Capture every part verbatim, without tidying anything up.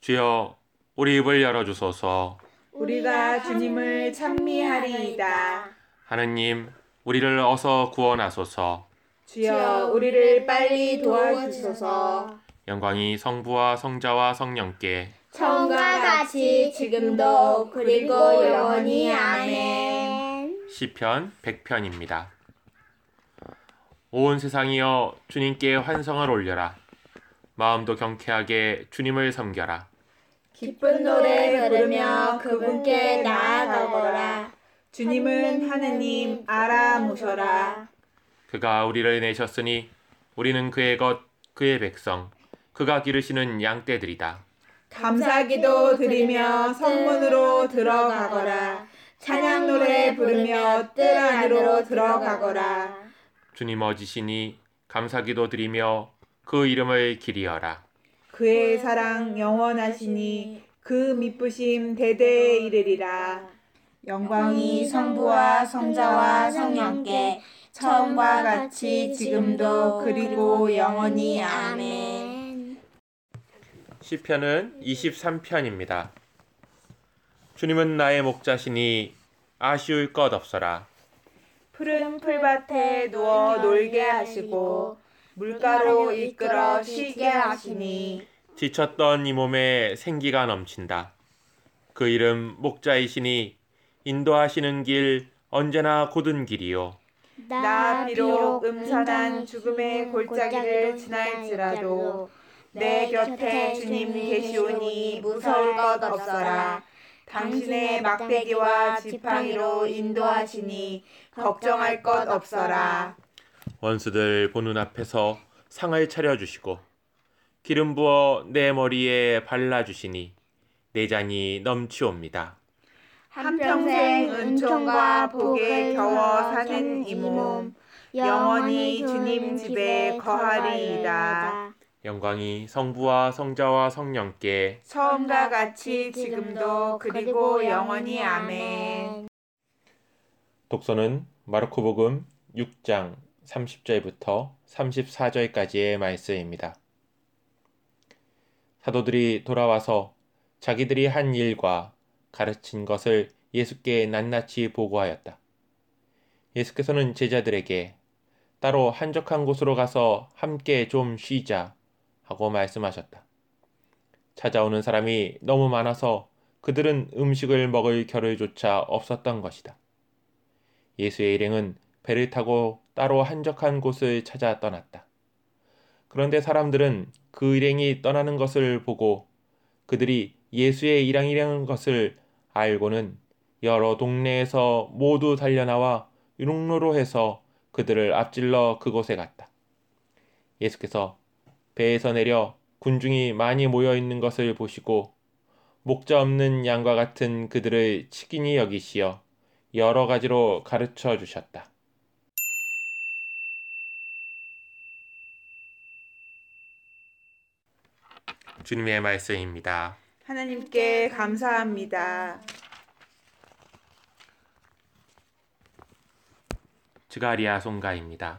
주여, 우리 입을 열어주소서. 우리가 주님을 찬미하리이다. 하느님, 우리를 어서 구원하소서. 주여, 우리를 빨리 도와주소서. 영광이 성부와 성자와 성령께 처음과 같이 지금도 그리고 영원히 아멘. 시편 백 편입니다. 온 세상이여 주님께 환성을 올려라. 마음도 경쾌하게 주님을 섬겨라. 기쁜 노래 부르며 그분께 나아가거라. 주님은 하느님 알아보셔라. 그가 우리를 내셨으니 우리는 그의 것, 그의 백성, 그가 기르시는 양떼들이다. 감사기도 드리며 성문으로 들어가거라. 찬양 노래 부르며 뜰 안으로 들어가거라. 주님 어지시니 감사기도 드리며 그 이름을 기리어라. 그의 사랑 영원하시니 그 미쁘심 대대에 이르리라. 영광이 성부와 성자와 성령께 처음과 같이 지금도 그리고 영원히 아멘. 시편은 이십삼 편입니다. 주님은 나의 목자시니 아쉬울 것 없어라. 푸른 풀밭에 누워 놀게 하시고 물가로 이끌어 쉬게 하시니 지쳤던 이 몸에 생기가 넘친다. 그 이름 목자이시니 인도하시는 길 언제나 곧은 길이요. 나 비록 음산한 죽음의 골짜기를 지날지라도 내 곁에 주님 계시오니 무서울 것 없어라. 당신의 막대기와 지팡이로 인도하시니 걱정할 것 없어라. 원수들 보는 앞에서 상을 차려주시고 기름 부어 내 머리에 발라주시니 내 잔이 넘치옵니다. 한평생 은총과 복에 겨워 사는 이 몸 영원히 주님 집에 거하리이다. 영광이 성부와 성자와 성령께 처음과 같이 지금도 그리고 영원히 아멘. 독서는 마르코복음 육 장 삼십 절부터 삼십사 절까지의 말씀입니다. 사도들이 돌아와서 자기들이 한 일과 가르친 것을 예수께 낱낱이 보고하였다. 예수께서는 제자들에게 따로 한적한 곳으로 가서 함께 좀 쉬자 하고 말씀하셨다. 찾아오는 사람이 너무 많아서 그들은 음식을 먹을 겨를조차 없었던 것이다. 예수의 일행은 배를 타고 따로 한적한 곳을 찾아 떠났다. 그런데 사람들은 그 일행이 떠나는 것을 보고 그들이 예수의 일행이라는 것을 알고는 여러 동네에서 모두 달려나와 육로로 해서 그들을 앞질러 그곳에 갔다. 예수께서 배에서 내려 군중이 많이 모여 있는 것을 보시고 목자 없는 양과 같은 그들을 치긴히 여기시어 여러 가지로 가르쳐 주셨다. 주님의 말씀입니다. 하나님께 감사합니다. 스가랴 송가입니다.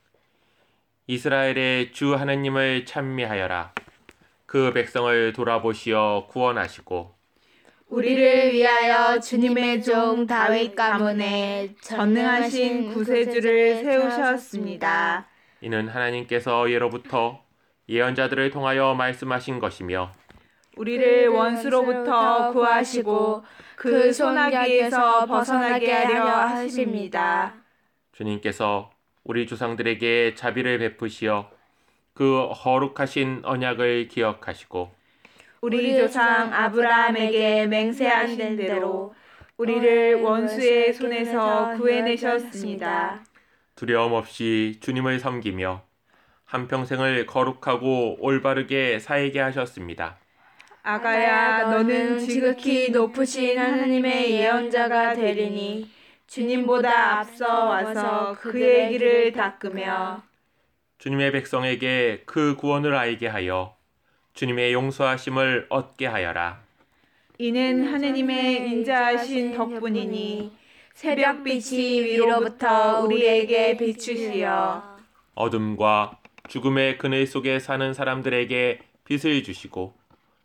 이스라엘의 주 하나님을 찬미하여라. 그 백성을 돌아보시어 구원하시고 우리를 위하여 주님의 종 다윗 가문에 전능하신 구세주를 세우셨습니다. 이는 하나님께서 예로부터 예언자들을 통하여 말씀하신 것이며 우리를 원수로부터 구하시고 그 소나기에서 벗어나게 하려 하십니다. 주님께서 우리 조상들에게 자비를 베푸시어 그 거룩하신 언약을 기억하시고 우리 조상 아브라함에게 맹세하신 대로 우리를 원수의 손에서 구해내셨습니다. 두려움 없이 주님을 섬기며 한평생을 거룩하고 올바르게 살게 하셨습니다. 아가야, 너는 지극히 높으신 하나님의 예언자가 되리니 주님보다 앞서 와서 그의 길을 닦으며 주님의 백성에게 그 구원을 알게 하여 주님의 용서하심을 얻게 하여라. 이는 하느님의 인자하신 덕분이니 새벽빛이 위로부터 우리에게 비추시어 어둠과 죽음의 그늘 속에 사는 사람들에게 빛을 주시고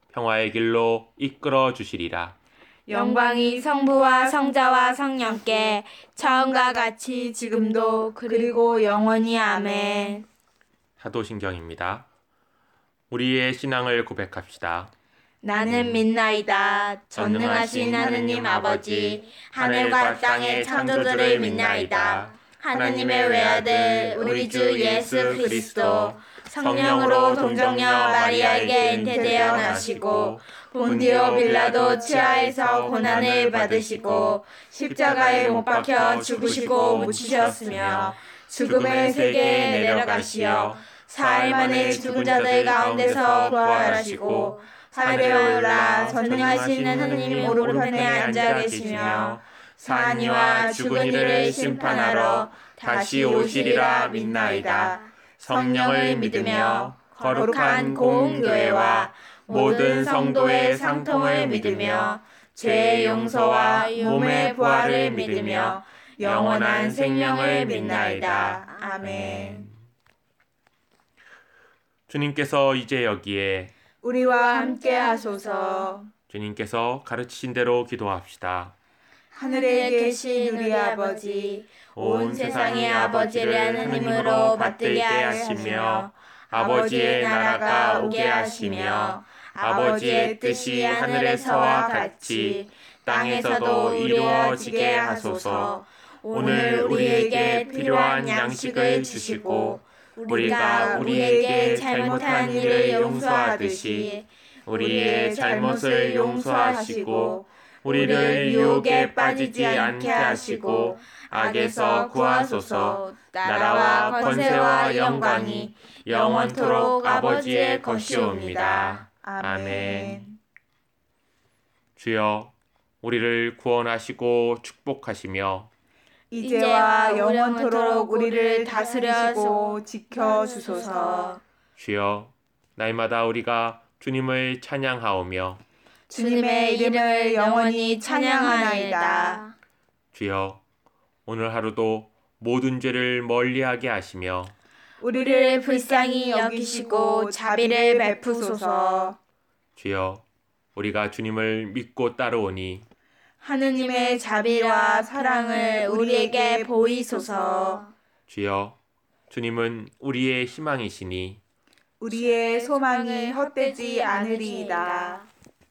평화의 길로 이끌어 주시리라. 영광이 성부와 성자와 성령께 처음과 같이 지금도 그리고 영원히 아멘. 사도신경입니다. 우리의 신앙을 고백합시다. 나는 믿나이다. 전능하신 하느님 아버지, 하늘과 땅의 창조주를 믿나이다. 하느님의 외아들 우리 주 예수 그리스도 성령으로 동정녀 마리아에게 잉태되어 나시고 본디오 빌라도 치하에서 고난을 받으시고 십자가에 못 박혀 죽으시고 묻히셨으며 죽음의 세계에 내려가시어 사흘 만에 죽은 자들 가운데서 부활하시고 하늘에 올라 전능하신 하느님 오른편에 앉아 계시며 사한 이와 죽은 이를 심판하러 다시 오시리라 믿나이다. 성령을 믿으며 거룩한 공교회와 모든 성도의 상통을 믿으며 죄의 용서와 몸의 부활을 믿으며 영원한 생명을 믿나이다. 아멘. 주님께서 이제 여기에 우리와 함께 하소서. 주님께서 가르치신 대로 기도합시다. 하늘에 계신 우리 아버지, 온 세상의 아버지를 하느님으로 받들게 하시며 아버지의 나라가 오게 하시며 아버지의 뜻이 하늘에서와 같이 땅에서도 이루어지게 하소서. 오늘 우리에게 필요한 양식을 주시고 우리가 우리에게 잘못한 일을 용서하듯이 우리의 잘못을 용서하시고 우리를 유혹에 빠지지 않게 하시고 악에서 구하소서. 나라와 권세와 영광이 영원토록 아버지의 것이옵니다. 아멘. 주여, 우리를 구원하시고 축복하시며 이제와 영원토록 우리를 다스리시고 지켜주소서. 주여, 날마다 우리가 주님을 찬양하오며 주님의 이름을 영원히 찬양하나이다. 주여, 오늘 하루도 모든 죄를 멀리하게 하시며 우리를 불쌍히 여기시고 자비를 베푸소서. 주여, 우리가 주님을 믿고 따르오니 하느님의 자비와 사랑을 우리에게 보이소서. 주여, 주님은 우리의 희망이시니 우리의 소망이 헛되지 않으리이다.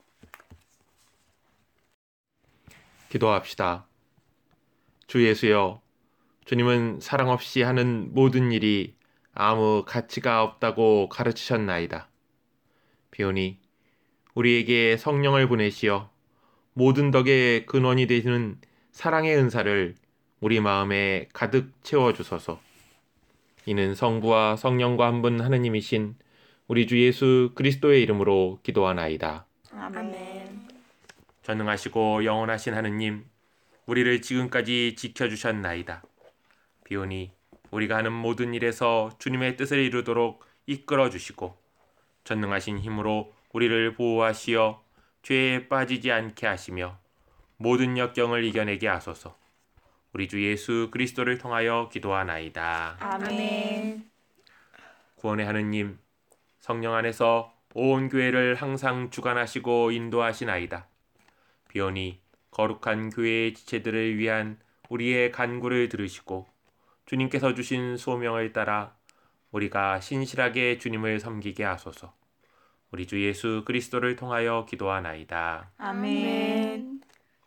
기도합시다. 주 예수여, 주님은 사랑 없이 하는 모든 일이 아무 가치가 없다고 가르치셨나이다. 비오니 우리에게 성령을 보내시어 모든 덕의 근원이 되시는 사랑의 은사를 우리 마음에 가득 채워주소서. 이는 성부와 성령과 한 분 하느님이신 우리 주 예수 그리스도의 이름으로 기도하나이다. 아멘. 전능하시고 영원하신 하느님, 우리를 지금까지 지켜주셨나이다. 비오니 우리가 하는 모든 일에서 주님의 뜻을 이루도록 이끌어주시고 전능하신 힘으로 우리를 보호하시어 죄에 빠지지 않게 하시며 모든 역경을 이겨내게 하소서. 우리 주 예수 그리스도를 통하여 기도하나이다. 아멘. 구원의 하느님, 성령 안에서 온 교회를 항상 주관하시고 인도하시나이다. 비오니 거룩한 교회의 지체들을 위한 우리의 간구를 들으시고 주님께서 주신 소명을 따라 우리가 신실하게 주님을 섬기게 하소서. 우리 주 예수 그리스도를 통하여 기도하나이다. 아멘.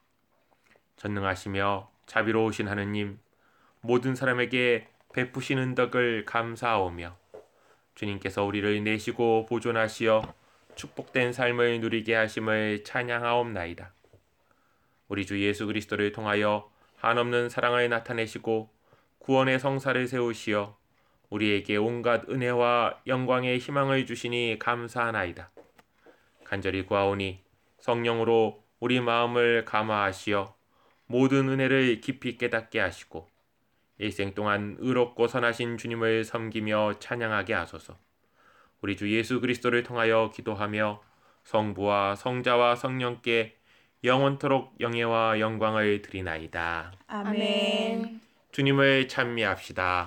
전능하시며 자비로우신 하느님, 모든 사람에게 베푸시는 덕을 감사하오며 주님께서 우리를 내시고 보존하시어 축복된 삶을 누리게 하심을 찬양하옵나이다. 우리 주 예수 그리스도를 통하여 한없는 사랑을 나타내시고 구원의 성사를 세우시어 우리에게 온갖 은혜와 영광의 희망을 주시니 감사하나이다. 간절히 구하오니 성령으로 우리 마음을 감화하시어 모든 은혜를 깊이 깨닫게 하시고 일생 동안 의롭고 선하신 주님을 섬기며 찬양하게 하소서. 우리 주 예수 그리스도를 통하여 기도하며 성부와 성자와 성령께 영원토록 영예와 영광을 드리나이다. 아멘. 주님을 찬미합시다.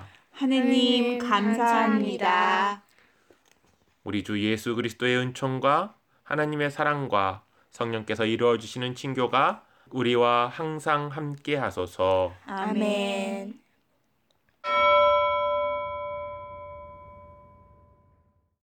하느님 감사합니다. 우리 주 예수 그리스도의 은총과 하나님의 사랑과 성령께서 이루어 주시는 친교가 우리와 항상 함께 하소서. 아멘.